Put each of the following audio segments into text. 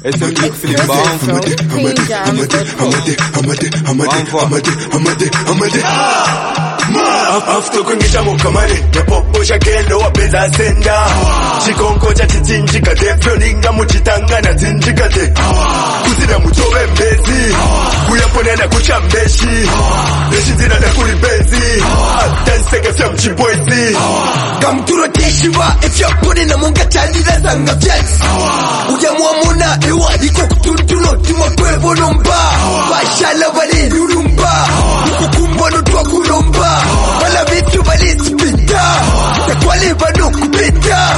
SMG Philip Bound. After kungisha mukamare Yapopo shakendo wapeza senda Chikonko cha chichinjika de Fyoninga muchitangana zinjika de Kuzina mutowe mbezi Kuyaponena kuchambeshi Neshi zina na kulibezi Dansega fya mchiboizi Kamturo teshiwa Efyaponena munga chalira zanga fyasi Uyamua muna ewa Iko kutuntuno tima kwevo nomba Bashala wale nurumba Ukukumbo notwa kulomba Wala vitu wali spita Takwale bado kupita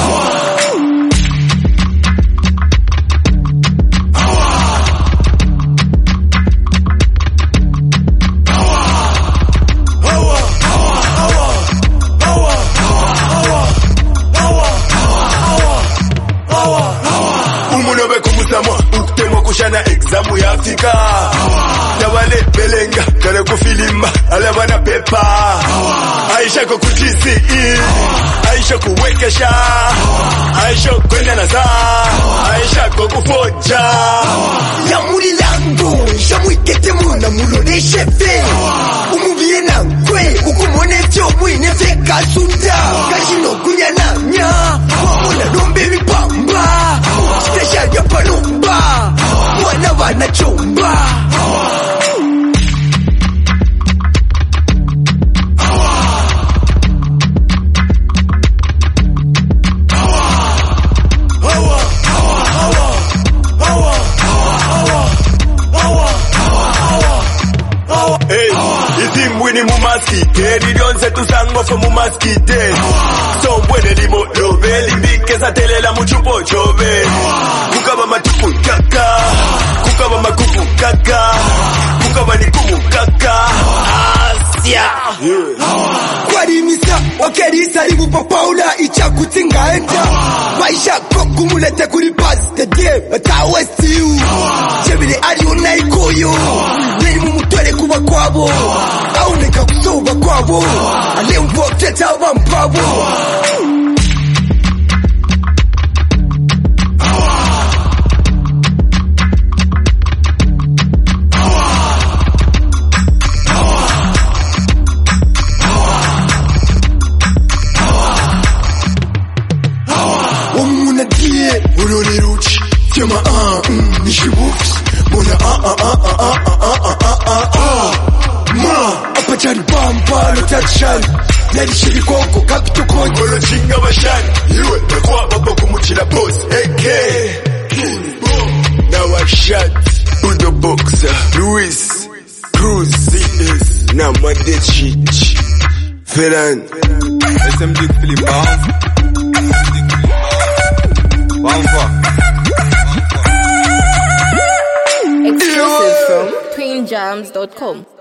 Umunobe kumusama Uktemwa kushana examu ya Afrika Nawale belenga Kare kufilimba Alabana pepa Aisha kwa kujisi Aisha kuwekesha Aisha kwenda na saa Aisha kwa kufoja Ya muri langu Shamwikete muna muloneshe fe Umuvie na kwe Ukumone vyo mwine veka sunda Kashino kunyana nya Wamuna nombe mipamba Stasha ya palomba Wana wana chomba Mwini mumaskite Lilionse tusangwa fo mumaskite Sombwene limo lobe Limbike sa telela muchupo chobe Kukaba matuku kaka Kukaba makuku kaka Kukaba nikumu kaka Asya Kwari misa wakerisa limu papaula Ichakuti ngaenda Waisha kokumulete kuri pasi Tete batawe siu Chebile ari unaikoyo Nelimu mutwele kuba kwabo Auneka kusoba kwabo Alembo teta wampabo Omuna die Uloni ruchi Fiema nishibuks Mona Apachari bamba Lotachari Yari shiri koko Kapito konyi Olo chinga bashari Iwe Nakwa babo kumuchila boss AK Now I shot Udo Boxer Luis Cruz CS Na Madechi Ferran SMG Philip Bound. Exclusive from twinjams.com.